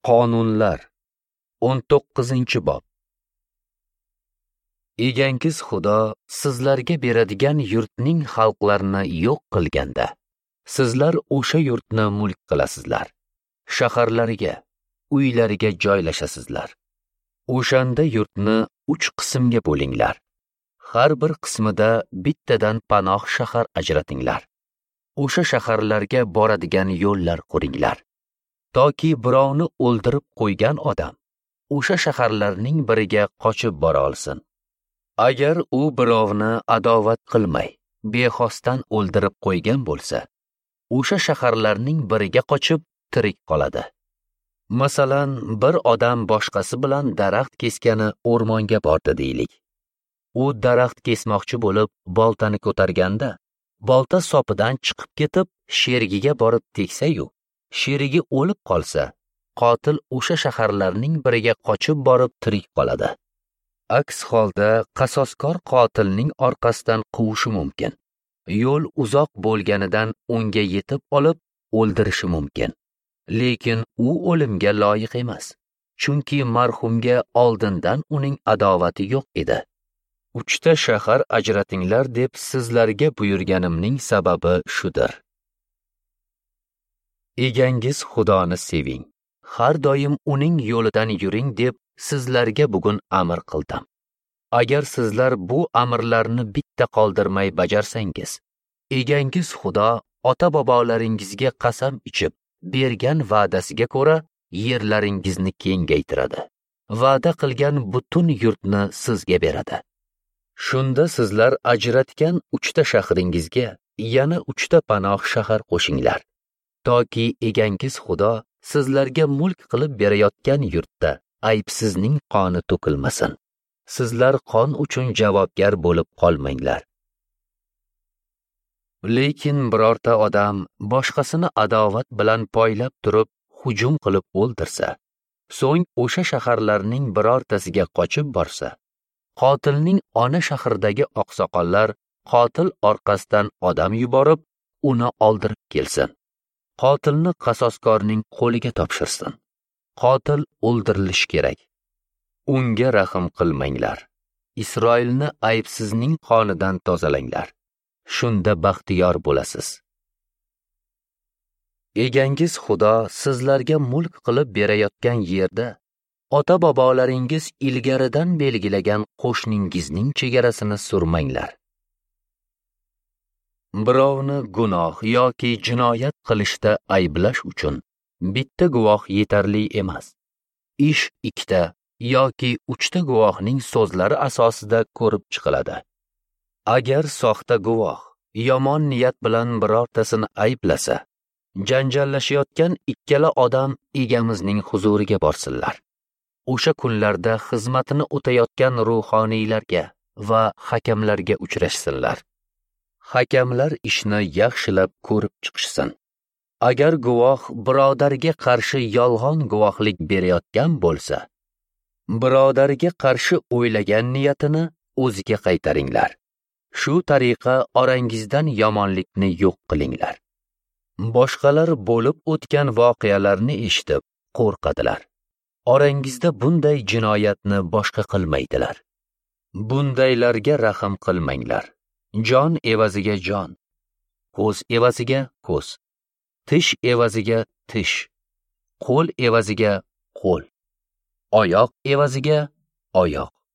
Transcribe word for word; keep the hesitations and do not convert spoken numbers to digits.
Qonunlar o'n to'qqizinchi bob. Egangiz Xudo sizlarga beradigan yurtning xalqlarini yo'q qilganda, sizlar o'sha yurtni mulk qilasizlar, shaharlariga, uylariga joylashasizlar. O'shanda yurtni uch qismga bo'linglar. Har bir qismida bittadan panoh shahar ajratinglar. O'sha shaharlarga boradigan yo'llar quringlar. Toki birovni o'ldirib qo'ygan odam o'sha shaharlarning biriga qochib bora olsin. Agar u birovni adovat qilmay, bexosdan o'ldirib qo'ygan bo'lsa, o'sha shaharlarning biriga qochib tirik qoladi. Masalan, bir odam boshqasi bilan daraxt keskani o'rmonga bordi deylik. U daraxt kesmoqchi bo'lib boltani ko'targanda, bolta sopidan chiqib ketib, sherigiga borib tegsa-yu, sherigi o'lib qolsa, qotil o'sha shaharlarning biriga qochib borib tirik qoladi. Aks holda qasoskor qotilning orqasidan quvishi mumkin. Yo'l uzoq bo'lganidan unga yetib olib o'ldirishi mumkin. Lekin u o'limga loyiq emas, chunki marhumga oldindan uning adovati yo'q edi. Uchta shahar ajratinglar deb sizlarga buyurganimning sababi shudir. Egangiz Xudoni seving, har doim uning yo'lidan yuring deb sizlarga bugun amr qildim. Agar sizlar bu amrlarni bitta qoldirmay bajarsangiz, egangiz Xudo ota-bobolaringizga qasam ichib bergan va'dasiga ko'ra yerlaringizni kengaytiradi. Va'da qilgan butun yurtni sizga beradi. Shunda sizlar ajratgan uchta shahringizga yana uchta panoh shahar qo'shinglar. Toki egangiz Xudo sizlarga mulk qilib berayotgan yurtda aybsizning qoni to'kilmasin. Sizlar qon uchun javobgar bo'lib qolmanglar. Lekin birorta odam boshqasini adovat bilan poylab turib hujum qilib o'ldirsa, so'ng o'sha shaharlarning birortasiga qochib borsa, qotilning ona shahridagi oqsoqollar qotil orqasidan odam yuborib, uni oldirib kelsin. Qotilni qasoskorning qo'liga topshirsin. Qotil o'ldirilishi kerak. Unga rahm qilmanglar. Isroilni aybsizning qonidan tozalanglar. Shunda baxtiyor bo'lasiz. Egangiz Xudo sizlarga mulk qilib berayotgan yerda ota-bobolaringiz ilgaridan belgilagan qo'shningizning chegarasini surmanglar. Birovni gunoh yoki jinoyat qilishda ayblash uchun bitta guvoh yetarli emas. Ish ikkita yoki uchta guvohning so'zlari asosida ko'rib chiqiladi. Agar soxta guvoh yomon niyat bilan birortasini ayblasa, janjallashayotgan ikkala odam egamizning huzuriga borsinlar. O'sha kunlarda xizmatini o'tayotgan ruhoniylarga va hakamlarga uchrashsinlar. Hakamlar ishni yaxshilab ko'rib chiqishsin. Agar guvoh birodariga qarshi yolg'on guvohlik berayotgan bo'lsa, birodariga qarshi o'ylagan niyatini o'ziga qaytaringlar. Shu tariqa orangizdan yomonlikni yo'q qilinglar. Boshqalar bo'lib o'tgan voqealarni eshitib qo'rqadilar. Orangizda bunday jinoyatni boshqa qilmaydilar. Bundaylarga rahm qilmanglar. Jon evaziga jon, ko'z evaziga ko'z, tish evaziga tish, qo'l evaziga qo'l, oyoq evaziga oyoq.